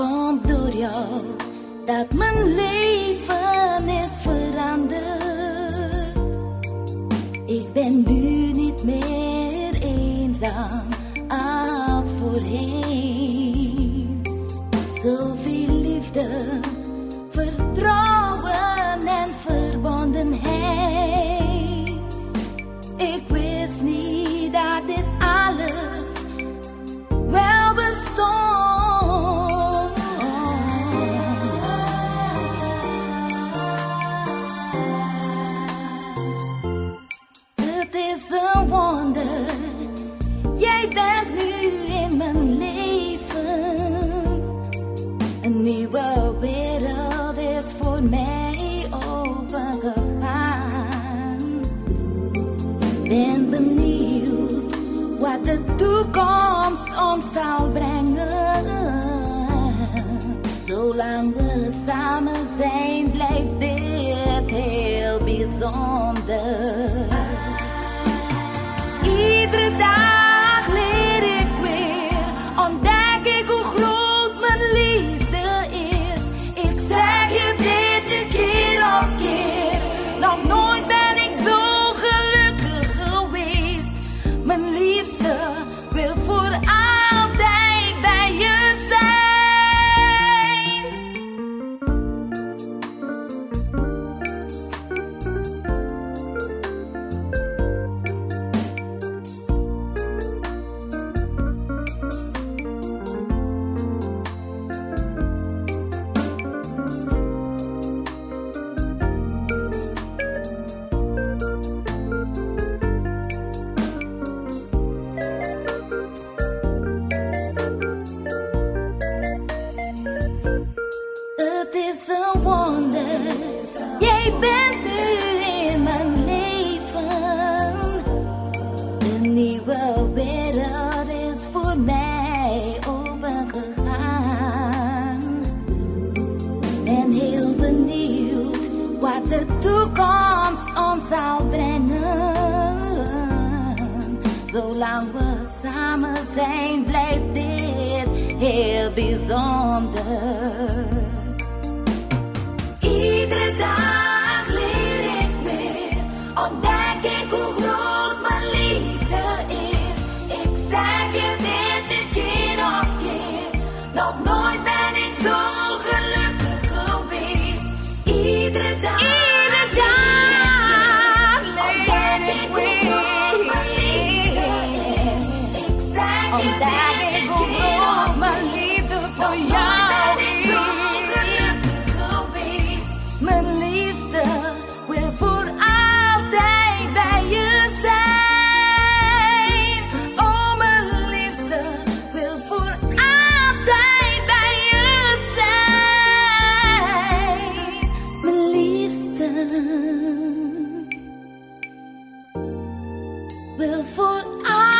komt door jou dat mijn leven is veranderd. Ik ben nu niet meer eenzaam als voorheen. Zoveel liefde, vertrouwen en verbondenheid. Ik wist niet dat dit alles wel bestond. Het is een wonder, jij bent nu in mijn leven. Een nieuwe wereld is voor mij opengegaan. Ben benieuwd wat de toekomst ons zal brengen. Zolang we samen zijn, blijft dit heel bijzonder. Iedere dag leer ik weer, ontdek ik hoe groot mijn liefde is. Ik zeg je dit nu keer op keer, nog nooit ben ik zo gelukkig geweest. Mijn liefste wil voor altijd bij je zijn. Het is een wonder, jij bent nu in mijn leven. Een nieuwe wereld is voor mij opengegaan. Ben heel benieuwd wat de toekomst ons zal brengen. Zolang we samen zijn, blijft dit heel bijzonder. Iedere dag leer ik weer, ontdek ik hoe groot mijn liefde is. Ik zeg je dit nu keer op keer, nog nooit ben ik zo gelukkig geweest. Iedere dag leer ik hoe groot mijn liefde is. Ik zeg je dit nu keer op mijn liefde voor jou. Mijn liefste wil voor altijd bij je zijn. Oh, mijn liefste wil voor altijd bij je zijn. Mijn liefste wil voor altijd.